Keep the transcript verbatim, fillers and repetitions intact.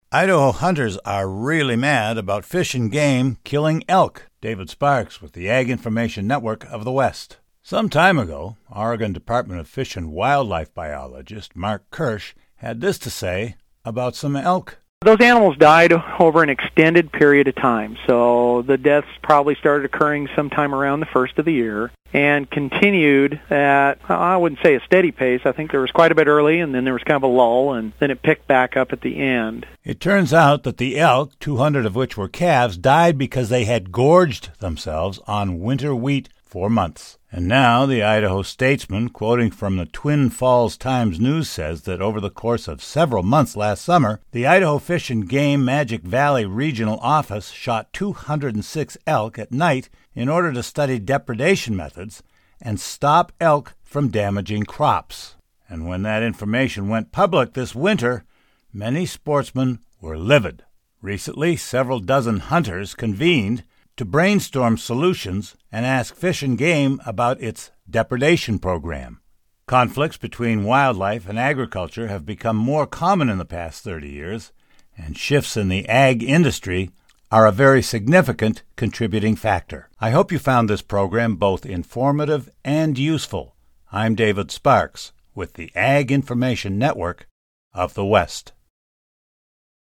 Idaho hunters are really mad about Fish and Game killing elk. David Sparks with the Ag Information Network of the West. Some time ago, Oregon Department of Fish and Wildlife biologist Mark Kirsch had this to say about some elk. Those animals died over an extended period of time, so the deaths probably started occurring sometime around the first of the year and continued at, I wouldn't say a steady pace. I think there was quite a bit early, and then there was kind of a lull, and then it picked back up at the end. It turns out that the elk, two hundred of which were calves, died because they had gorged themselves on winter wheat for months. And now the Idaho Statesman, quoting from the Twin Falls Times-News, says that over the course of several months last summer, the Idaho Fish and Game Magic Valley Regional Office shot two hundred six elk at night in order to study depredation methods and stop elk from damaging crops. And when that information went public this winter, many sportsmen were livid. Recently, several dozen hunters convened to brainstorm solutions and ask Fish and Game about its depredation program. Conflicts between wildlife and agriculture have become more common in the past thirty years, and shifts in the ag industry are a very significant contributing factor. I hope you found this program both informative and useful. I'm David Sparks with the Ag Information Network of the West.